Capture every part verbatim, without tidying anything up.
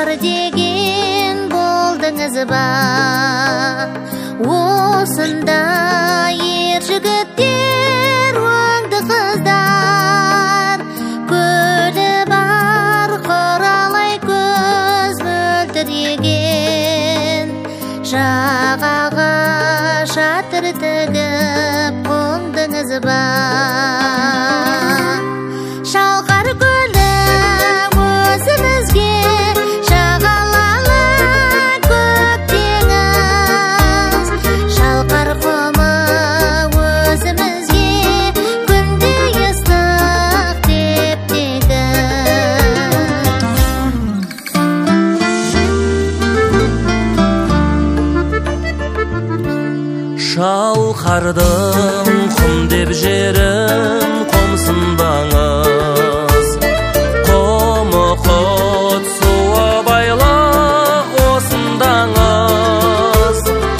шалқар деген болдыңыз ба? Осындай ер жігіттер, өңді қыздар, көлі бар құралай көз мөлдіреген, жағаға шатыр тігіп қондыңыз ба? Шалқар көлі өзімізге жағалалы көк теңіз, шалқар құмы өзімізге күндей ыстық теп-тегіс. Шалқардың құм деп жерін қомсынбаңыз, құмы құт суы байлық осындаңыз.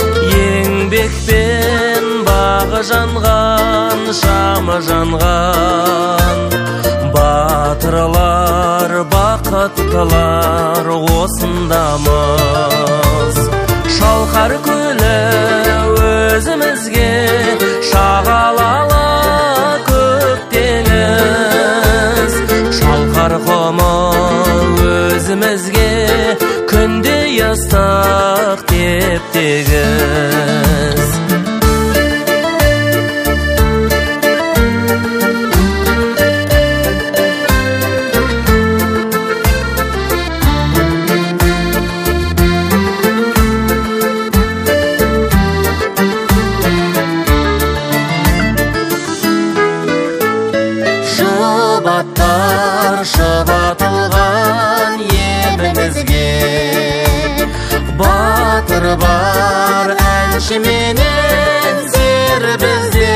Еңбекпен бағы жанған, шамы жанған, батырлар, бақыттылар осындамыз. Шалқар көлі өзімізге шағалалы көк теңіз, шалқар құмы өзімізге күндей ыстық теп-тегіс. Шұбаттар шұбатылған емімізге, батыр бар әнші менен зер бізде,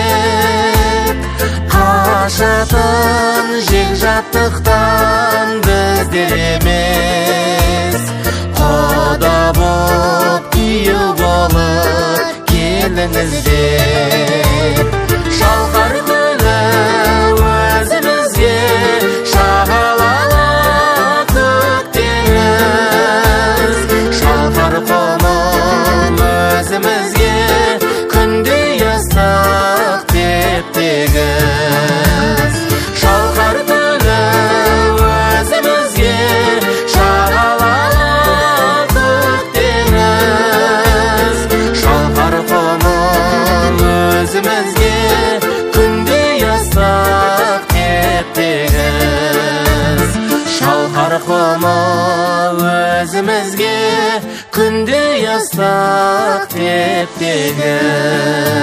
қашатын жек-жаттықтан біздер емес, құда боп күйеу болып келіңіздер. Шалқар көлі өзімізге шағалалы көк теңіз, шалқар құмы өзімізге күндей ыстық теп-тегіс. Шалқар көлі өзімізге шағалалы көк теңіз, шалқар құмы өзімізге күндей ыстық теп-тегіс. Шалқар құмы өзімізге күндей ыстық теп-тегіс.